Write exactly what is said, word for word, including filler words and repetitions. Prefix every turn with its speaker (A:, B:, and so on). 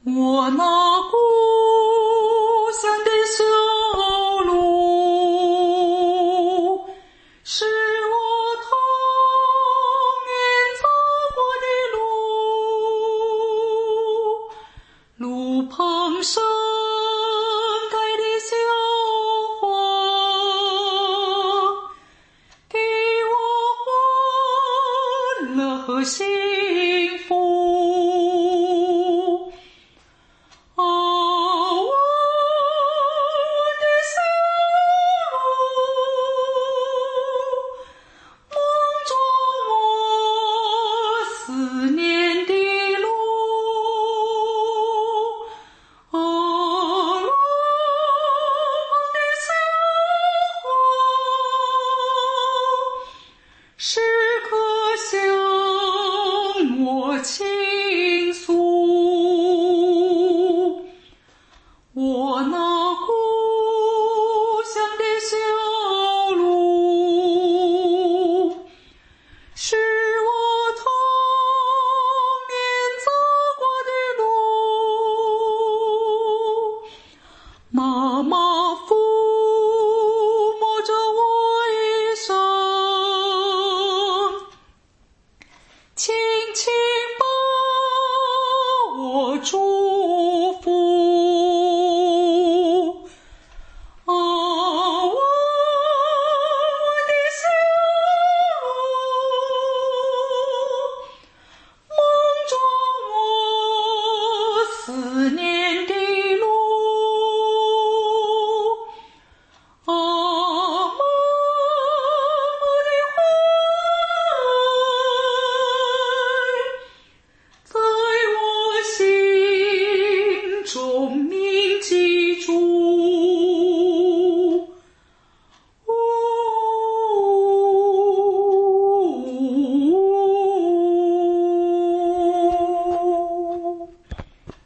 A: 我那故乡的小路，是我童年走过的路，路旁盛开的小花，给我欢乐和幸福。啊，我的小路，梦中我思念的路，啊，路旁的小花，时刻向我倾诉。我那故乡的小路，是我童年走过的路，妈妈抚摸着我一生，轻轻把我住